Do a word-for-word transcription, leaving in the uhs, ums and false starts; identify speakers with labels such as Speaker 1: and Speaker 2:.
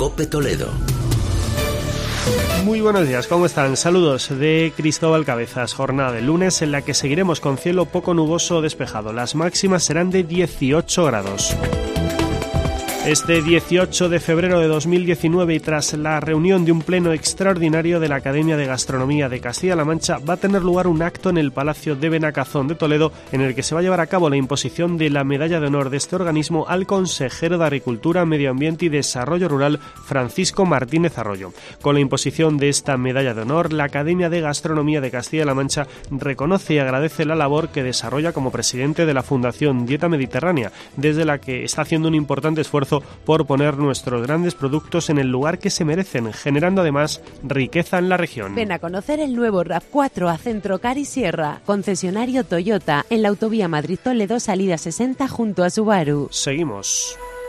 Speaker 1: COPE Toledo.
Speaker 2: Muy buenos días, ¿cómo están? Saludos de Cristóbal Cabezas. Jornada de lunes en la que seguiremos con cielo poco nuboso o despejado. Las máximas serán de dieciocho grados. Este dieciocho de febrero de dos mil diecinueve y tras la reunión de un pleno extraordinario de la Academia de Gastronomía de Castilla-La Mancha va a tener lugar un acto en el Palacio de Benacazón de Toledo en el que se va a llevar a cabo la imposición de la medalla de honor de este organismo al consejero de Agricultura, Medio Ambiente y Desarrollo Rural, Francisco Martínez Arroyo. Con la imposición de esta medalla de honor, la Academia de Gastronomía de Castilla-La Mancha reconoce y agradece la labor que desarrolla como presidente de la Fundación Dieta Mediterránea, desde la que está haciendo un importante esfuerzo por poner nuestros grandes productos en el lugar que se merecen, generando además riqueza en la región.
Speaker 3: Ven a conocer el nuevo RAV cuatro a Centrocar y Sierra, concesionario Toyota, en la autovía Madrid-Toledo, salida sesenta junto a Subaru.
Speaker 2: Seguimos.